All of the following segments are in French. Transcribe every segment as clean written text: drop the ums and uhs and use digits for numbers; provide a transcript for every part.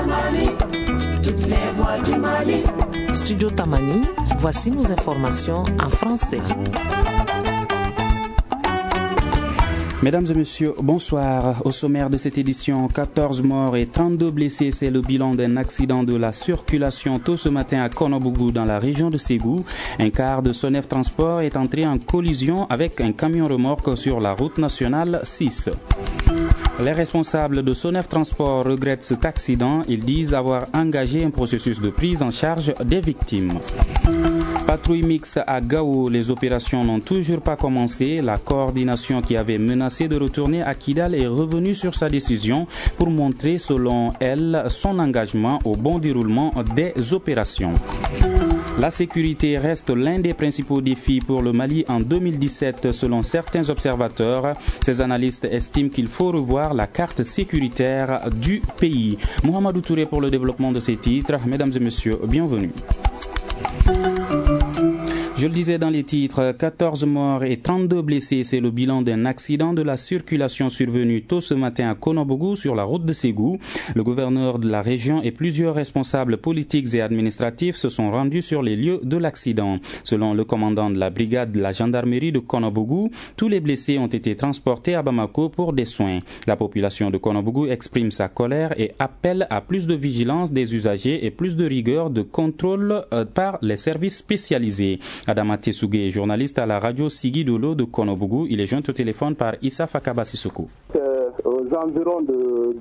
Tamani, toutes les voix du Mali. Studio Tamani, voici nos informations en français. Mesdames et messieurs, bonsoir. Au sommaire de cette édition, 14 morts et 32 blessés, c'est le bilan d'un accident de la circulation tôt ce matin à Konobougou dans la région de Ségou. Un car de Sonef Transport est entré en collision avec un camion remorque sur la route nationale 6. Les responsables de Sonef Transport regrettent cet accident. Ils disent avoir engagé un processus de prise en charge des victimes. Patrouille mixte à Gao, les opérations n'ont toujours pas commencé. La coordination qui avait menacé de retourner à Kidal est revenue sur sa décision pour montrer, selon elle, son engagement au bon déroulement des opérations. La sécurité reste l'un des principaux défis pour le Mali en 2017, selon certains observateurs. Ces analystes estiment qu'il faut revoir la carte sécuritaire du pays. Mohamedou Touré pour le développement de ces titres. Mesdames et messieurs, bienvenue. Je le disais dans les titres, 14 morts et 32 blessés, c'est le bilan d'un accident de la circulation survenu tôt ce matin à Konobougou sur la route de Ségou. Le gouverneur de la région et plusieurs responsables politiques et administratifs se sont rendus sur les lieux de l'accident. Selon le commandant de la brigade de la gendarmerie de Konobougou, tous les blessés ont été transportés à Bamako pour des soins. La population de Konobougou exprime sa colère et appelle à plus de vigilance des usagers et plus de rigueur de contrôle par les services spécialisés. Adama Tessougé, journaliste à la radio Sigi Dolo de Konobougou, il est joint au téléphone par Issa Fakaba Sissoko. Aux environs de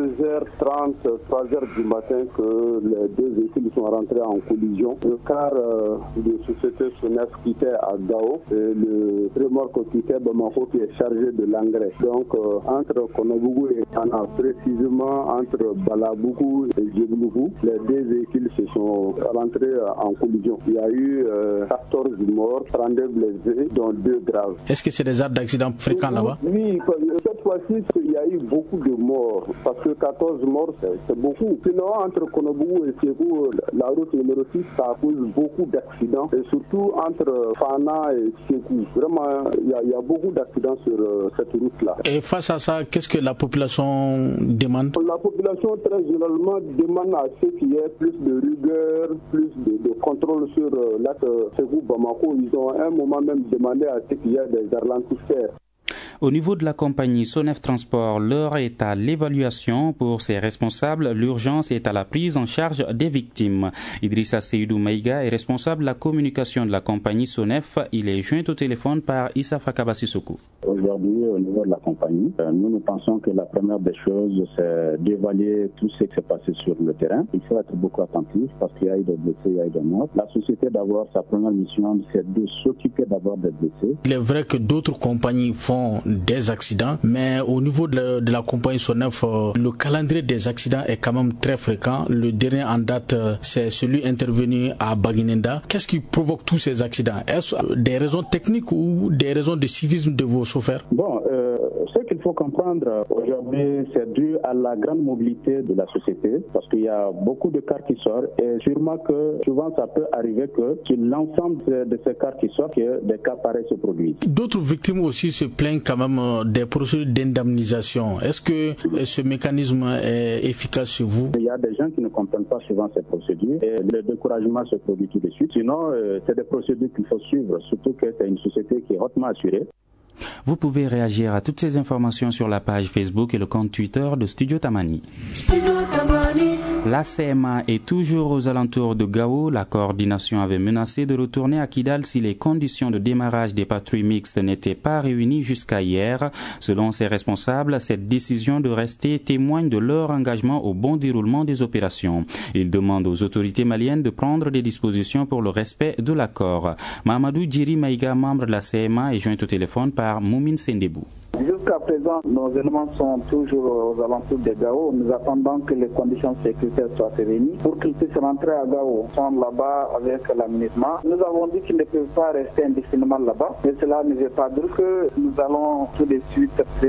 2h30, 3h du matin que les deux véhicules sont rentrés en collision. Le car de société Sonef quittait à Gao et le remorque quittait Bamako qui est chargé de l'engrais. Donc entre Konobougou et Tana, précisément entre Balabougou et Djeblougou, les deux véhicules se sont rentrés en collision. Il y a eu 14 morts, 32 blessés, dont 2 graves. Est-ce que c'est des actes d'accident fréquents là-bas? Oui, cette fois-ci, il y a eu beaucoup de morts, parce que 14 morts, c'est beaucoup. Sinon, entre Konobougou et Ségou, la route numéro 6, ça cause beaucoup d'accidents, et surtout entre Fana et Ségou. Vraiment, il y a beaucoup d'accidents sur cette route-là. Et face à ça, qu'est-ce que la population demande? La population, très généralement, demande à ce qu'il y ait plus de rigueur, plus de contrôle sur l'acte Ségou-Bamako. Ils ont à un moment même demandé à ce qu'il y ait des arlentissaires. Au niveau de la compagnie Sonef Transport, l'heure est à l'évaluation. Pour ses responsables, l'urgence est à la prise en charge des victimes. Idrissa Seydou Maïga est responsable de la communication de la compagnie Sonef. Il est joint au téléphone par Issa Fakaba Sissoko. Aujourd'hui, au niveau de la compagnie, nous pensons que la première des choses, c'est d'évaluer tout ce qui s'est passé sur le terrain. Il faut être beaucoup attentif parce qu'il y a eu des blessés, il y a eu des morts. La société, d'abord, sa première mission, c'est de s'occuper d'abord des blessés. Il est vrai que d'autres compagnies font des accidents, mais au niveau de la compagnie Sonef, le calendrier des accidents est quand même très fréquent. Le dernier en date, c'est celui intervenu à Baguinenda. Qu'est-ce qui provoque tous ces accidents? Est-ce des raisons techniques ou des raisons de civisme de vos chauffeurs? Bon, ce qu'il faut comprendre aujourd'hui, c'est dû à la grande mobilité de la société, parce qu'il y a beaucoup de cars qui sortent, et sûrement que souvent ça peut arriver que sur l'ensemble de ces cars qui sortent, que des cas pareils se produisent. D'autres victimes aussi se plaignent quand même des procédures d'indemnisation. Est-ce que ce mécanisme est efficace chez vous? Il y a des gens qui ne comprennent pas souvent ces procédures et le découragement se produit tout de suite. Sinon, c'est des procédures qu'il faut suivre, surtout que c'est une société qui est hautement assurée. Vous pouvez réagir à toutes ces informations sur la page Facebook et le compte Twitter de Studio Tamani. La CMA est toujours aux alentours de Gao. La coordination avait menacé de retourner à Kidal si les conditions de démarrage des patrouilles mixtes n'étaient pas réunies jusqu'à hier. Selon ses responsables, cette décision de rester témoigne de leur engagement au bon déroulement des opérations. Ils demandent aux autorités maliennes de prendre des dispositions pour le respect de l'accord. Mahamadou Djiri Maïga, membre de la CMA, est joint au téléphone par Moumine Sendebou. Jusqu'à présent, nos éléments sont toujours aux alentours de Gao. Nous attendons que les conditions sécuritaires soient réunies pour qu'ils puissent rentrer à Gao. Ils sont là-bas avec l'aménagement. Nous avons dit qu'ils ne peuvent pas rester indéfiniment là-bas. Mais cela ne veut pas dire que nous allons tout de suite précipiter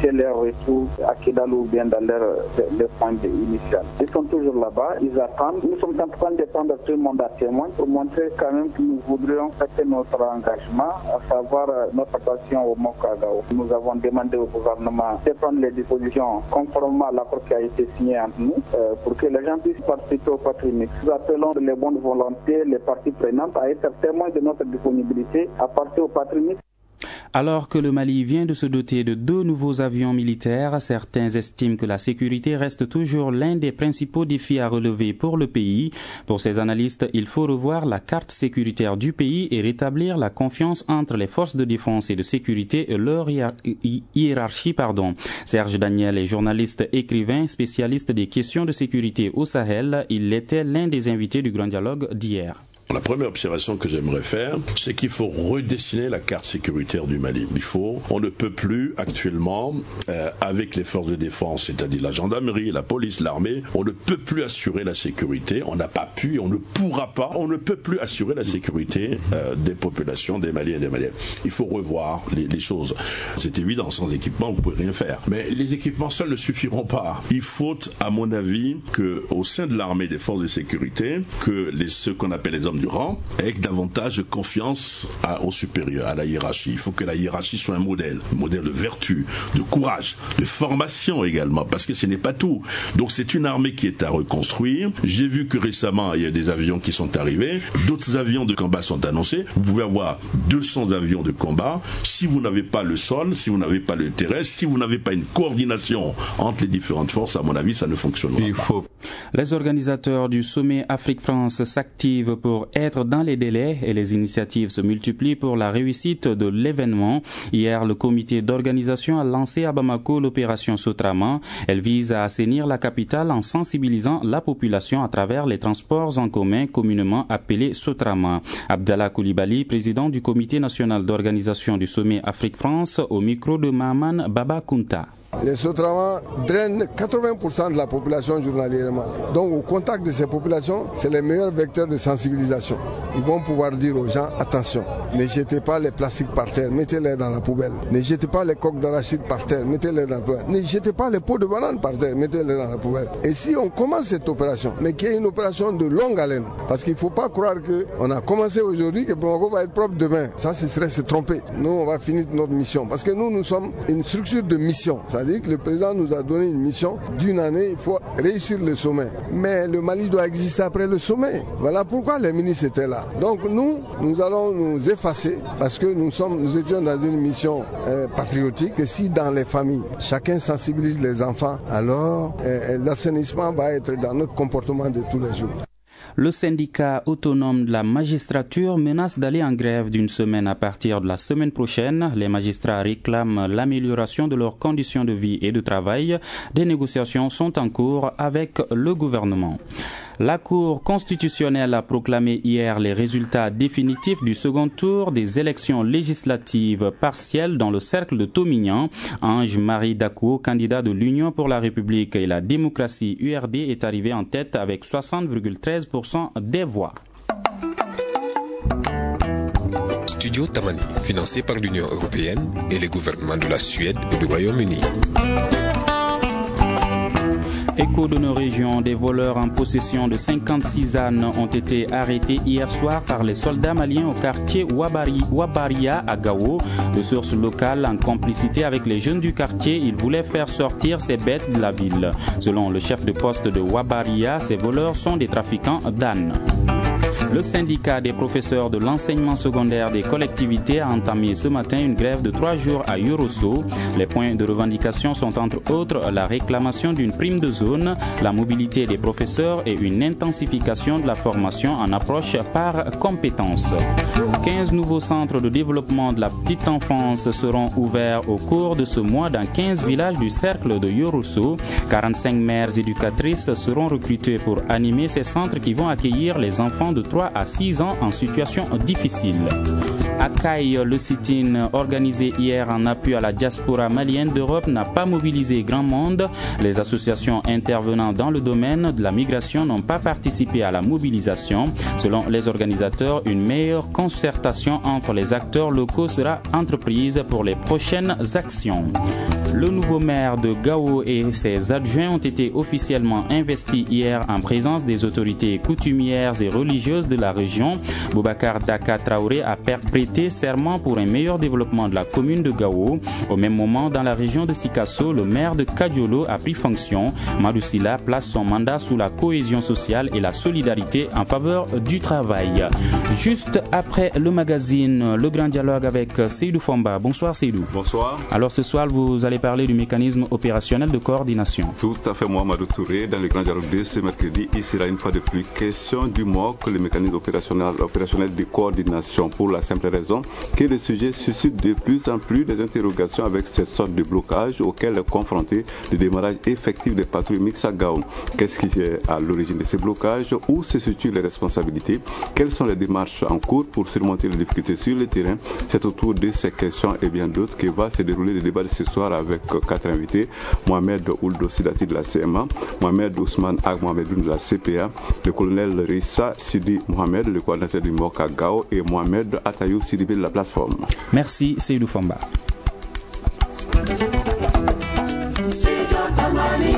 éviter leur retour à Kidal ou bien dans leur point initial. Ils sont toujours là-bas, ils attendent. Nous sommes en train de prendre tout le monde à témoin pour montrer quand même que nous voudrions faire notre engagement, à savoir notre attention au Mokagao. Nous avons demandé au gouvernement de prendre les dispositions conformément à l'accord qui a été signé entre nous pour que les gens puissent participer au patrimoine. Nous appelons les bonnes volontés, les parties prenantes à être témoins de notre disponibilité à partir au patrimoine. Alors que le Mali vient de se doter de 2 nouveaux avions militaires, certains estiment que la sécurité reste toujours l'un des principaux défis à relever pour le pays. Pour ces analystes, il faut revoir la carte sécuritaire du pays et rétablir la confiance entre les forces de défense et de sécurité et leur hiérarchie. Serge Daniel est journaliste, écrivain, spécialiste des questions de sécurité au Sahel. Il était l'un des invités du Grand Dialogue d'hier. La première observation que j'aimerais faire, c'est qu'il faut redessiner la carte sécuritaire du Mali. On ne peut plus actuellement, avec les forces de défense, c'est-à-dire la gendarmerie, la police, l'armée, on ne peut plus assurer la sécurité. On n'a pas pu, on ne pourra pas, on ne peut plus assurer la sécurité des populations, des Maliens et des Maliennes. Il faut revoir les choses. C'est évident, sans équipement, vous ne pouvez rien faire. Mais les équipements seuls ne suffiront pas. Il faut, à mon avis, qu'au sein de l'armée, des forces de sécurité, que ceux qu'on appelle les hommes du rang avec davantage de confiance aux supérieurs, à la hiérarchie. Il faut que la hiérarchie soit un modèle de vertu, de courage, de formation également, parce que ce n'est pas tout. Donc c'est une armée qui est à reconstruire. J'ai vu que récemment, il y a des avions qui sont arrivés, d'autres avions de combat sont annoncés. Vous pouvez avoir 200 avions de combat. Si vous n'avez pas le sol, si vous n'avez pas le terrestre, si vous n'avez pas une coordination entre les différentes forces, à mon avis, ça ne fonctionnera pas. Les organisateurs du sommet Afrique-France s'activent pour être dans les délais et les initiatives se multiplient pour la réussite de l'événement. Hier, le comité d'organisation a lancé à Bamako l'opération Sotraman. Elle vise à assainir la capitale en sensibilisant la population à travers les transports en commun communément appelés Sotraman. Abdallah Koulibaly, président du comité national d'organisation du sommet Afrique-France, au micro de Mahaman Baba Kunta. Les Sotraman drainent 80% de la population journalièrement. Donc au contact de ces populations, c'est les meilleurs vecteurs de sensibilisation. Ils vont pouvoir dire aux gens, attention, ne jetez pas les plastiques par terre, mettez-les dans la poubelle. Ne jetez pas les coques d'arachide par terre, mettez-les dans la poubelle. Ne jetez pas les pots de banane par terre, mettez-les dans la poubelle. Et si on commence cette opération, mais qu'il y ait une opération de longue haleine, parce qu'il ne faut pas croire qu'on a commencé aujourd'hui, que Bamako va être propre demain. Ça, ce serait se tromper. Nous, on va finir notre mission. Parce que nous sommes une structure de mission. C'est-à-dire que le président nous a donné une mission d'une année, il faut réussir le sommet. Mais le Mali doit exister après le sommet. Voilà pourquoi les ministres étaient là. Donc nous allons nous effacer parce que nous étions dans une mission patriotique. Et si dans les familles, chacun sensibilise les enfants, alors l'assainissement va être dans notre comportement de tous les jours. Le syndicat autonome de la magistrature menace d'aller en grève d'une semaine à partir de la semaine prochaine. Les magistrats réclament l'amélioration de leurs conditions de vie et de travail. Des négociations sont en cours avec le gouvernement. La Cour constitutionnelle a proclamé hier les résultats définitifs du second tour des élections législatives partielles dans le cercle de Tomignan. Ange-Marie Dakou, candidat de l'Union pour la République et la démocratie URD, est arrivé en tête avec 60,13% des voix. Studio Tamani, financé par l'Union européenne et les gouvernements de la Suède et du Royaume-Uni. Écho de nos régions, des voleurs en possession de 56 ânes ont été arrêtés hier soir par les soldats maliens au quartier Wabaria à Gao. De sources locales, en complicité avec les jeunes du quartier, ils voulaient faire sortir ces bêtes de la ville. Selon le chef de poste de Wabaria, ces voleurs sont des trafiquants d'ânes. Le syndicat des professeurs de l'enseignement secondaire des collectivités a entamé ce matin une grève de 3 jours à Yorosso. Les points de revendication sont entre autres la réclamation d'une prime de zone, la mobilité des professeurs et une intensification de la formation en approche par compétences. 15 nouveaux centres de développement de la petite enfance seront ouverts au cours de ce mois dans 15 villages du cercle de Yorosso. 45 mères éducatrices seront recrutées pour animer ces centres qui vont accueillir les enfants de 3 3 à 6 ans en situation difficile. À Caille, le sit-in organisé hier en appui à la diaspora malienne d'Europe n'a pas mobilisé grand monde. Les associations intervenant dans le domaine de la migration n'ont pas participé à la mobilisation. Selon les organisateurs, une meilleure concertation entre les acteurs locaux sera entreprise pour les prochaines actions. Le nouveau maire de Gao et ses adjoints ont été officiellement investis hier en présence des autorités coutumières et religieuses de la région. Boubacar Daka Traoré a prêté serment pour un meilleur développement de la commune de Gao. Au même moment, dans la région de Sikasso, le maire de Kadiolo a pris fonction. Madou Silla place son mandat sous la cohésion sociale et la solidarité en faveur du travail. Juste après le magazine, le grand dialogue avec Seydou Fomba. Bonsoir Seydou. Bonsoir. Alors ce soir, vous allez parler du mécanisme opérationnel de coordination. Tout à fait, moi, Madou Touré. Dans le grand dialogue de ce mercredi, il sera une fois de plus question du MOC, le mécanisme opérationnel de coordination, pour la simple raison que le sujet suscite de plus en plus des interrogations avec cette sorte de blocage auquel est confronté le démarrage effectif des patrouilles mixtes à Gao. Qu'est-ce qui est à l'origine de ces blocages? Où se situent les responsabilités? Quelles sont les démarches en cours pour surmonter les difficultés sur le terrain? C'est autour de ces questions et bien d'autres que va se dérouler le débat de ce soir avec 4 invités. Mohamed Ouldo Sidati de la CMA, Mohamed Ousmane Ag Mohamedoun de la CPA, le colonel Rissa Sidi Mohamed, le coordinateur du MOC à Gao, et Mohamed Atayou Sidibé de la plateforme. Merci Seydou Fomba. Studio Tamani.